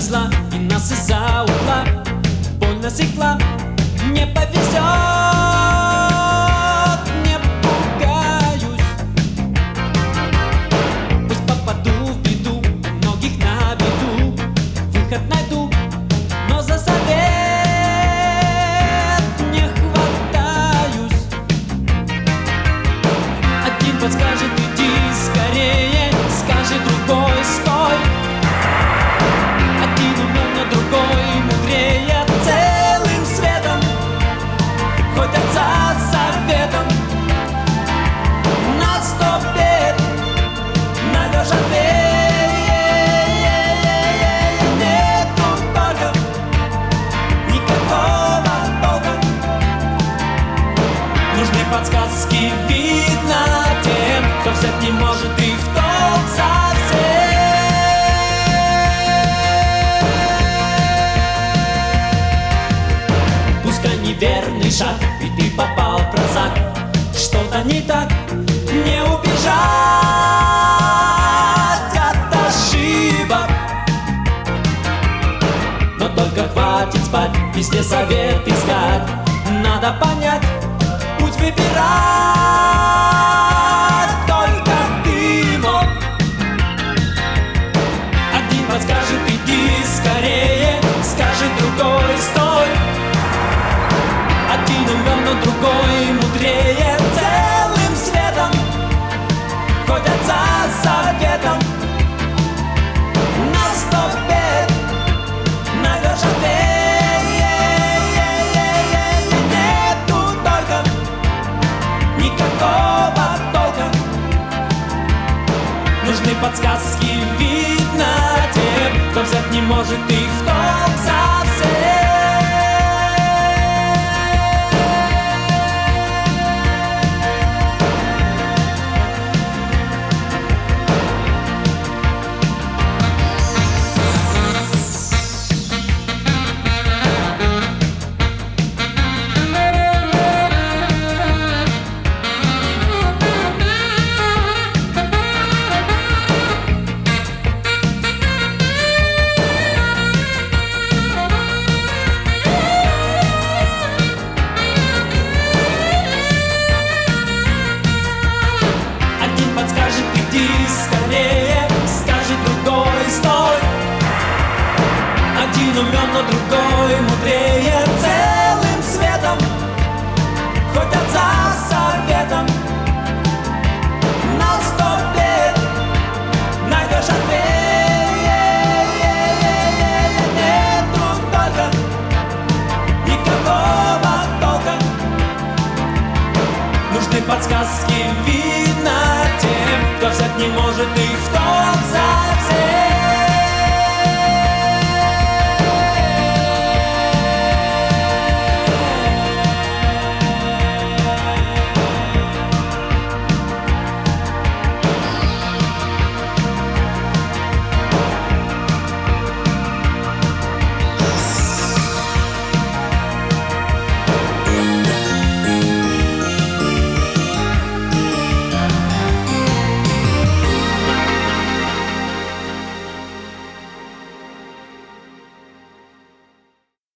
везла и нас из-за угла больно секла. Не повезет, не пугаюсь. Пусть попаду в беду, многих на виду, выход найду, но за совет не хватаюсь. Один подскажет: иди скорее, скажет другой: стой. Один умен, но другой мудрее. Целым светом ходят за советом. Наступит, найдешь ответ. Нету только никакого толка. Нужны подсказки, видно тем, кто взять не может их в толк совсем. Пускай неверный шаг, и ты попал в просак. Что-то не так, не убежать от ошибок. Но только хватит спать, везде совет искать. Надо понять, путь выбирать только ты мог. Один подскажет: иди скорее, скажет другой: стой. Один умен, но другой мудрее. Целым светом ходят за советом. Наступит, найдешь ответ. Нету только никакого толка. Нужны подсказки, видно тем, кто взять не может их в толк совсем. Один умен, но другой мудрее. Целым светом ходят за советом. Наступит, найдешь ответ. Нету только никакого толка. Нужны подсказки, видно тем, кто взять не может их в толк.